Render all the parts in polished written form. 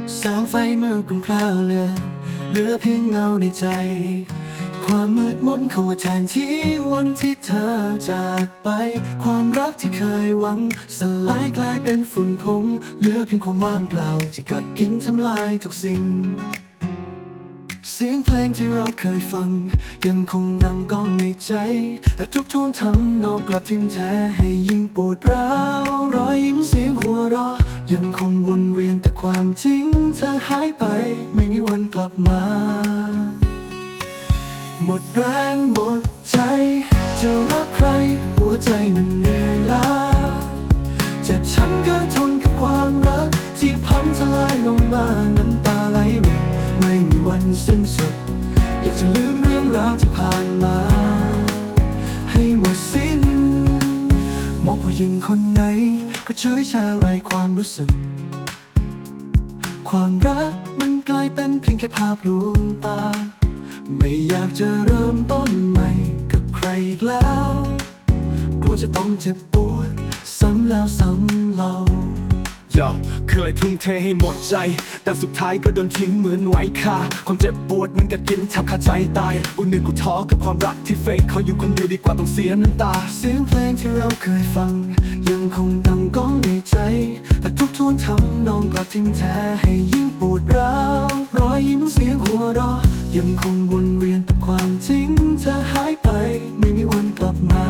แสงไฟมืดกลุ่มพร่าเหลือเพียงเงาในใจความมืดมนเข้ามาแทนที่วันที่เธอจากไปความรักที่เคยหวังสลายกลายเป็นฝุ่นผงเหลือเพียงความว่างเปล่าที่กัดกินทำลายทุกสิ่งเสียงเพลงที่เราเคยฟังยังคงดังก้องในใจแต่ทุกท่วงทำนองกลับทิ้งแท้ให้ยิ่งปวดร้าวรอยยิ้มเสียงหัวเราะยังคงวนเวียนแต่ความจริงเธอหายไปไม่มีวันกลับมาหมดแรงหมดใจจะรักใครหัวใจมันเหนื่อยล้าเจ็บช้ำเกินทนกับความรักที่พังทลายลงมาน้ำตาไหลรินไม่มีวันสิ้นสุดอยากจะลืมเรื่องราวที่ผ่านมาให้หมดสิ้นมองผู้หญิงคนไหนก็เฉยชาไร้ความรู้สึกความรักมันกลายเป็นเพียงแค่ภาพลวงตาไม่อยากจะเริ่มต้นใหม่กับใครอีกแล้วกลัวจะต้องเจ็บปวดซ้ำแล้วซ้ำเล่าเคยทุ่มเทให้หมดใจแต่สุดท้ายก็โดนทิ้งเหมือนไว้ค่าความเจ็บปวดมันกัดกินทับขาดใจตายกูนึกกูท้อกับความรักที่เฟกเขาอยู่คนเดียวดีกว่าต้องเสียน้ำตาเสียงเพลงที่เราเคยฟังยังคงดังก้องในใจแต่ทุกทวนทำนองกลับทิ้งแท้ให้ยิ่งปวดร้าวรอยยิ้มเสียงหัวเราะยังคงวนเวียนแต่ความจริงเธอหายไปไม่มีวันกลับมา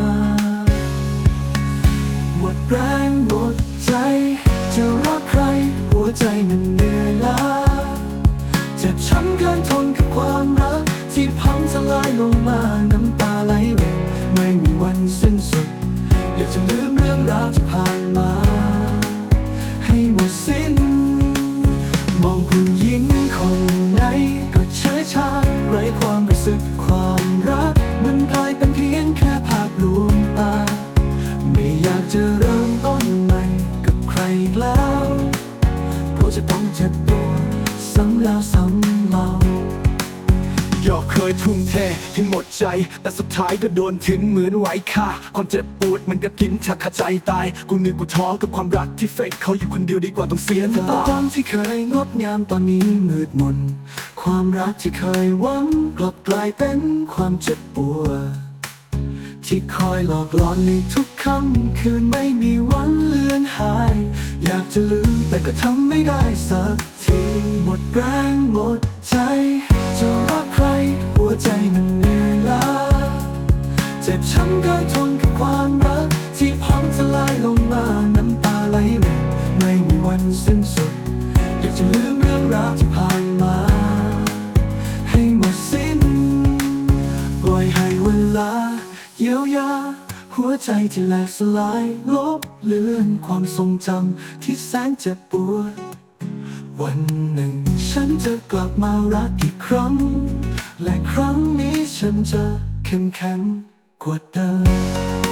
หมดแรงหมดใจจะรักใครหัวใจมันเหนื่อยล้าเจ็บช้ำเกินทนกับความรักที่พังทลายลงมาน้ำตาไหลรินไม่มีวันสิ้นสุดอยากจะลืมเรื่องราวที่ผ่านมาให้หมดสิ้นมองผู้หญิงคนไหนก็เฉยชาไร้ความรู้สึกความรักมันกลายเป็นเพียงแค่ภาพลวงตาไม่อยากจะเริ่มต้นใหม่กับใครอีกแล้วเพราะจะต้องเจ็บตัวซ้ำแล้วซ้ำเล่าเคยทุ่มเทให้หมดใจแต่สุดท้ายก็โดนทิ้งเหมือนไว้ค่าความเจ็บปวดมันก็กินชักขาดใจตายกูนึกกูท้อกับความรักที่เฟกเขาอยู่คนเดียวดีกว่าต้องเสียน้ำตาความที่เคยงดงามตอนนี้มืดมนความรักที่เคยหวังกลับกลายเป็นความเจ็บปวดที่คอยหลอกหลอนในทุกค่ำคืนไม่มีวันเลือนหายอยากจะลืมแต่ก็ทำไม่ได้สักทีหมดแรงหมดใจจะรักใครหัวใจมันเหนื่อยล้าเจ็บช้ำเกินทนกับความรักที่พังทลายลงมาน้ำตาไหลรินไม่มีวันสิ้นสุดอยากจะลืมเรื่องราวที่ผ่านมาให้หมดสิ้นปล่อยให้เวลาเยียวยาหัวใจที่แหลกสลายลบเลือนความทรงจำที่แสนเจ็บปวดวันหนึ่งฉันจะกลับมารักอีกครั้งและครั้งนี้ฉันจะเข้มแข็งกว่าเดิม